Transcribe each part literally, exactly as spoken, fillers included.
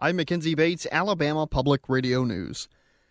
I'm Mackenzie Bates, Alabama Public Radio News.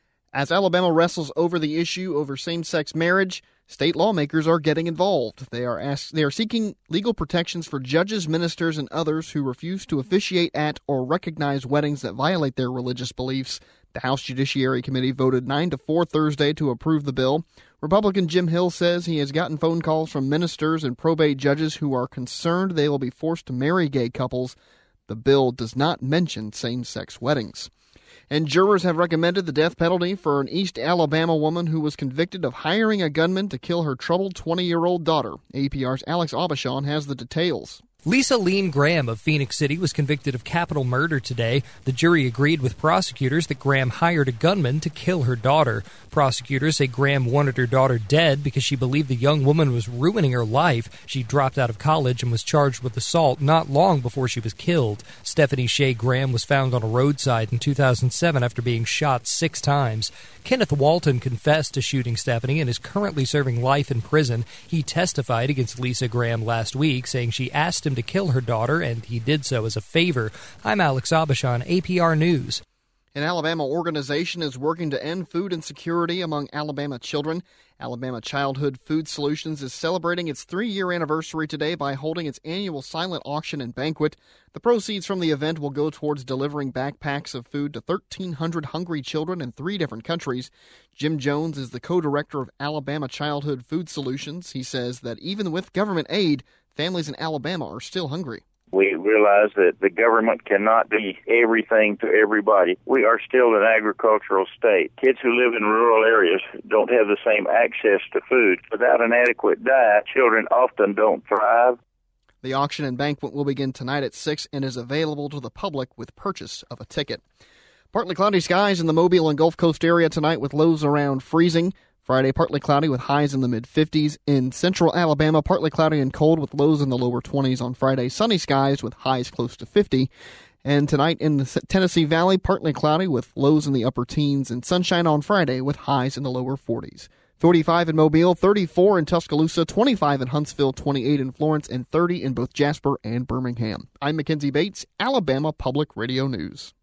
As Alabama wrestles over the issue over same-sex marriage, state lawmakers are getting involved. They are asked, they are seeking legal protections for judges, ministers, and others who refuse to officiate at or recognize weddings that violate their religious beliefs. The House Judiciary Committee voted nine to four Thursday to approve the bill. Republican Jim Hill says he has gotten phone calls from ministers and probate judges who are concerned they will be forced to marry gay couples. The bill does not mention same-sex weddings. And jurors have recommended the death penalty for an East Alabama woman who was convicted of hiring a gunman to kill her troubled twenty-year-old daughter. A P R's Alex Aubuchon has the details. Lisa Lean Graham of Phoenix City was convicted of capital murder today. The jury agreed with prosecutors that Graham hired a gunman to kill her daughter. Prosecutors say Graham wanted her daughter dead because she believed the young woman was ruining her life. She dropped out of college and was charged with assault not long before she was killed. Stephanie Shea Graham was found on a roadside in two thousand seven after being shot six times. Kenneth Walton confessed to shooting Stephanie and is currently serving life in prison. He testified against Lisa Graham last week, saying she asked him to kill her daughter, and he did so as a favor. I'm Alex Aubuchon, A P R News. An Alabama organization is working to end food insecurity among Alabama children. Alabama Childhood Food Solutions is celebrating its three-year anniversary today by holding its annual silent auction and banquet. The proceeds from the event will go towards delivering backpacks of food to thirteen hundred hungry children in three different countries. Jim Jones is the co-director of Alabama Childhood Food Solutions. He says that even with government aid, families in Alabama are still hungry. We realize that the government cannot be everything to everybody. We are still an agricultural state. Kids who live in rural areas don't have the same access to food. Without an adequate diet, children often don't thrive. The auction and banquet will begin tonight at six and is available to the public with purchase of a ticket. Partly cloudy skies in the Mobile and Gulf Coast area tonight with lows around freezing. Friday, partly cloudy with highs in the mid-fifties. In central Alabama, partly cloudy and cold with lows in the lower twenties on Friday. Sunny skies with highs close to fifty. And tonight in the Tennessee Valley, partly cloudy with lows in the upper teens and sunshine on Friday with highs in the lower forties. forty-five in Mobile, thirty-four in Tuscaloosa, twenty-five in Huntsville, twenty-eight in Florence, and thirty in both Jasper and Birmingham. I'm Mackenzie Bates, Alabama Public Radio News.